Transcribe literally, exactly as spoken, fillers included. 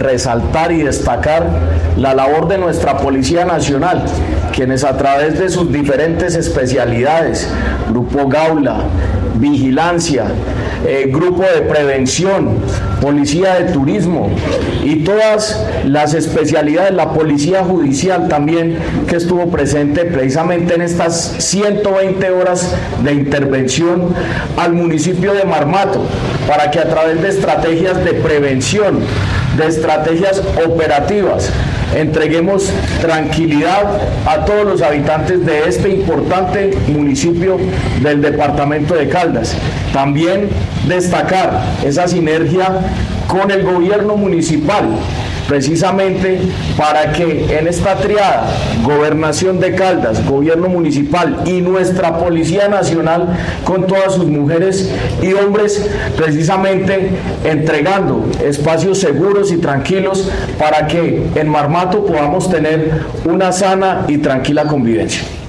resaltar y destacar la labor de nuestra Policía Nacional, quienes a través de sus diferentes especialidades, Grupo Gaula, Vigilancia, eh, Grupo de Prevención, Policía de Turismo y todas las especialidades, la Policía Judicial también, que estuvo presente precisamente en estas ciento veinte horas de intervención al municipio de Marmato, para que a través de estrategias de prevención, de estrategias operativas, entreguemos tranquilidad a todos los habitantes de este importante municipio del departamento de Caldas. También destacar esa sinergia con el gobierno municipal, precisamente para que en esta triada, Gobernación de Caldas, Gobierno Municipal y nuestra Policía Nacional, con todas sus mujeres y hombres, precisamente entregando espacios seguros y tranquilos para que en Marmato podamos tener una sana y tranquila convivencia.